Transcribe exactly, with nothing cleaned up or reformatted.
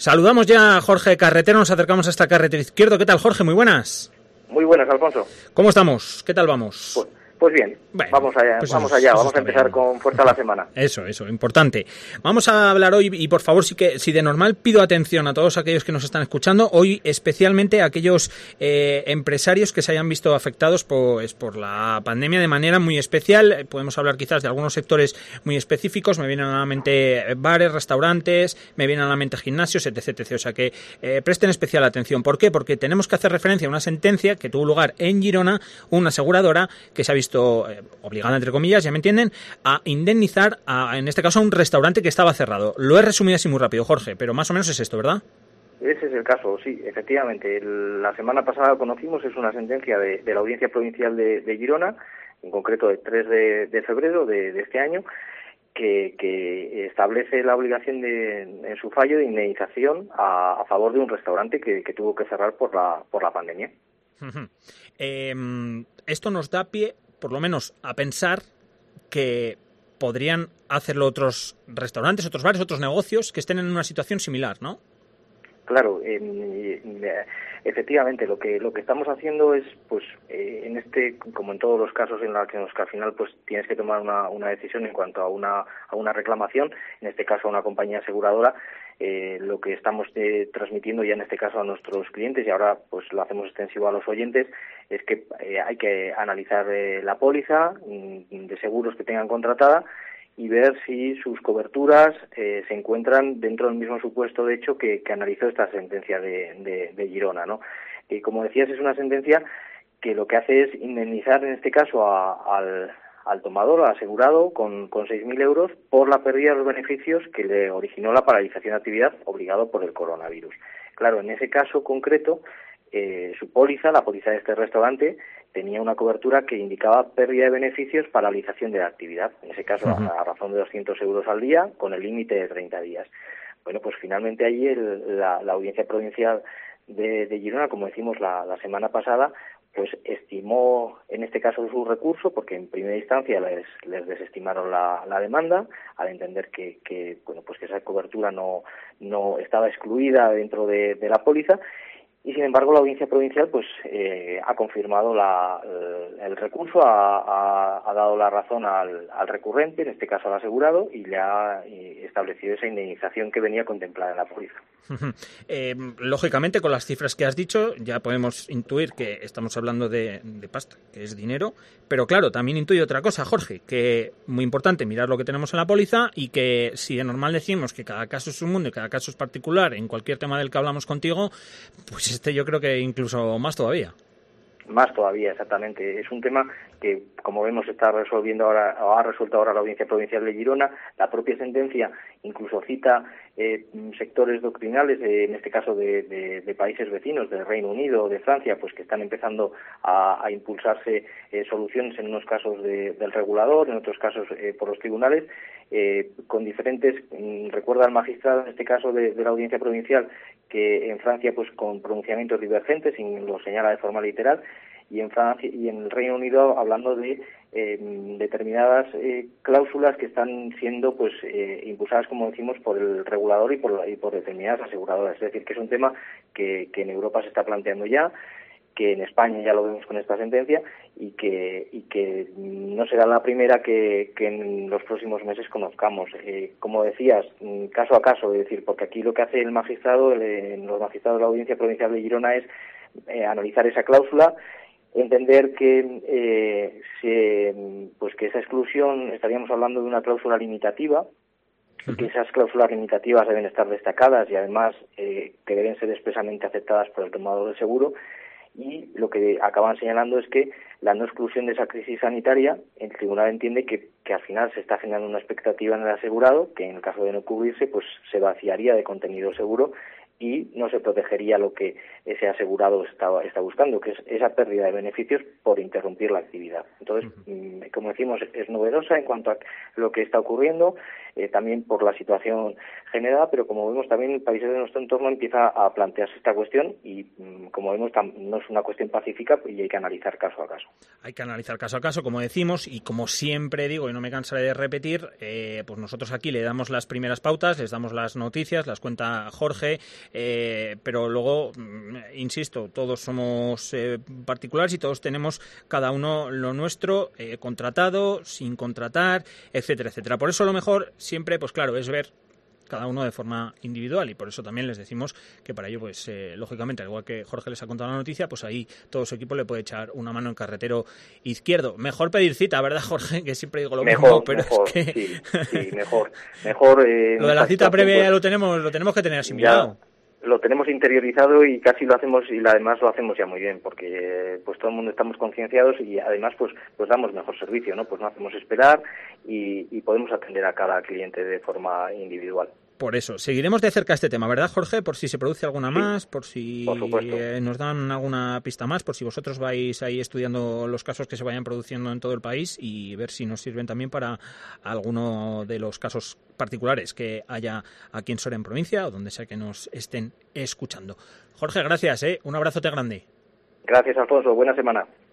Saludamos ya a Jorge Carretero, nos acercamos a esta carretera izquierdo. ¿Qué tal, Jorge? Muy buenas. Muy buenas, Alfonso. ¿Cómo estamos? ¿Qué tal vamos? Pues, pues bien, bueno, vamos allá, pues vamos, eso, allá. Eso vamos a empezar bien. Con fuerza la semana. Eso, eso, importante. Vamos a hablar hoy, y por favor, sí que si de normal pido atención a todos aquellos que nos están escuchando, hoy especialmente a aquellos eh, empresarios que se hayan visto afectados pues, por la pandemia de manera muy especial. Podemos hablar quizás de algunos sectores muy específicos, me vienen a la mente bares, restaurantes, me vienen a la mente gimnasios, etcétera, etcétera. O sea que eh, presten especial atención. ¿Por qué? Porque tenemos que hacer referencia a una sentencia que tuvo lugar en Girona, una aseguradora que se ha visto eh, obligada, entre comillas, ya me entienden, a indemnizar, a, en este caso, a un restaurante que estaba cerrado. Lo he resumido así muy rápido, Jorge, pero más o menos es esto, ¿verdad? Ese es el caso, sí, efectivamente. El, la semana pasada conocimos, es una sentencia de, de la Audiencia Provincial de, de Girona, en concreto el tres de febrero de, de este año, que, que establece la obligación de, en su fallo de indemnización a, a favor de un restaurante que, que tuvo que cerrar por la, por la pandemia. Uh-huh. Eh, esto nos da pie, por lo menos, a pensar que podrían hacerlo otros restaurantes, otros bares, otros negocios que estén en una situación similar, ¿no? Claro, eh, efectivamente, lo que lo que estamos haciendo es, pues, eh, en este, como en todos los casos en los que, en los que al final, pues, tienes que tomar una, una decisión en cuanto a una a una reclamación, en este caso a una compañía aseguradora. Eh, lo que estamos eh, transmitiendo ya en este caso a nuestros clientes, y ahora pues lo hacemos extensivo a los oyentes, es que eh, hay que analizar eh, la póliza mm, de seguros que tengan contratada y ver si sus coberturas eh, se encuentran dentro del mismo supuesto de hecho que, que analizó esta sentencia de, de, de Girona, ¿no? Y como decías, es una sentencia que lo que hace es indemnizar en este caso a, al al tomador, al asegurado, con, con seis mil euros por la pérdida de los beneficios que le originó la paralización de actividad obligado por el coronavirus. Claro, en ese caso concreto, eh, su póliza, la póliza de este restaurante, tenía una cobertura que indicaba pérdida de beneficios, paralización de la actividad, en ese caso uh-huh. a, a razón de doscientos euros al día, con el límite de treinta días. Bueno, pues finalmente allí el, la, la Audiencia Provincial de, de Girona, como decimos la, la semana pasada, pues estimó en este caso su recurso, porque en primera instancia les, les desestimaron la, la demanda al entender que, que bueno pues que esa cobertura no no estaba excluida dentro de, de la póliza, y sin embargo la Audiencia Provincial pues eh, ha confirmado la, el, el recurso, ha, ha, ha dado la razón al, al recurrente, en este caso al asegurado, y le ha establecido esa indemnización que venía contemplada en la póliza. Eh, lógicamente, con las cifras que has dicho, ya podemos intuir que estamos hablando de, de pasta, que es dinero, pero claro, también intuye otra cosa, Jorge, que muy importante mirar lo que tenemos en la póliza, y que si de normal decimos que cada caso es un mundo y cada caso es particular en cualquier tema del que hablamos contigo, pues este yo creo que incluso más todavía. Más todavía, exactamente. Es un tema que, como vemos, está resolviendo ahora, o ha resuelto ahora la Audiencia Provincial de Girona. La propia sentencia incluso cita eh, sectores doctrinales, eh, en este caso de, de, de países vecinos, del Reino Unido o de Francia, pues que están empezando a, a impulsarse eh, soluciones en unos casos de, del regulador, en otros casos eh, por los tribunales, eh, con diferentes, mm, recuerda al magistrado en este caso de, de la Audiencia Provincial, que en Francia pues con pronunciamientos divergentes, y lo señala de forma literal, y en Francia y en el Reino Unido hablando de eh, determinadas eh, cláusulas que están siendo pues eh, impulsadas, como decimos, por el regulador y por, y por determinadas aseguradoras. Es decir, que es un tema que, que en Europa se está planteando ya, que en España ya lo vemos con esta sentencia, y que y que no será la primera que, que en los próximos meses conozcamos. Eh, como decías, caso a caso, es decir, porque aquí lo que hace el magistrado, el, los magistrados de la Audiencia Provincial de Girona, es eh, analizar esa cláusula, entender que eh, se, pues que esa exclusión, estaríamos hablando de una cláusula limitativa, y que esas cláusulas limitativas deben estar destacadas y además eh, que deben ser expresamente aceptadas por el tomador del seguro. Y lo que acaban señalando es que la no exclusión de esa crisis sanitaria, el tribunal entiende que, que al final se está generando una expectativa en el asegurado, que en el caso de no cubrirse, pues se vaciaría de contenido seguro y no se protegería lo que ese asegurado está, está buscando, que es esa pérdida de beneficios por interrumpir la actividad. Entonces, uh-huh. como decimos, es novedosa en cuanto a lo que está ocurriendo, eh, también por la situación generada, pero como vemos también en países de nuestro entorno empieza a plantearse esta cuestión y, como vemos, no es una cuestión pacífica y hay que analizar caso a caso. Hay que analizar caso a caso, como decimos, y como siempre digo, y no me cansaré de repetir, eh, pues nosotros aquí le damos las primeras pautas, les damos las noticias, las cuenta Jorge, eh, pero luego, insisto, todos somos eh, particulares y todos tenemos cada uno lo nuestro, eh, contratado, sin contratar, etcétera, etcétera. Por eso lo mejor siempre, pues claro, es ver cada uno de forma individual, y por eso también les decimos que para ello, pues eh, lógicamente, al igual que Jorge les ha contado la noticia, pues ahí todo su equipo le puede echar una mano en carretero izquierdo. Mejor pedir cita, ¿verdad, Jorge? Que siempre digo lo mejor, mismo, pero mejor, es que sí, sí, mejor, mejor. Eh, lo de la cita previa ya lo tenemos, lo tenemos que tener asimilado. Lo tenemos interiorizado y casi lo hacemos, y además lo hacemos ya muy bien, porque pues todo el mundo estamos concienciados y además pues pues damos mejor servicio, ¿no? Pues no hacemos esperar y, y podemos atender a cada cliente de forma individual. Por eso, seguiremos de cerca este tema, ¿verdad, Jorge? Por si se produce alguna sí, más, por si por eh, nos dan alguna pista más, por si vosotros vais ahí estudiando los casos que se vayan produciendo en todo el país y ver si nos sirven también para alguno de los casos particulares que haya aquí en Soria, en provincia, o donde sea que nos estén escuchando. Jorge, gracias, ¿eh? Un abrazote grande. Gracias, Alfonso. Buena semana.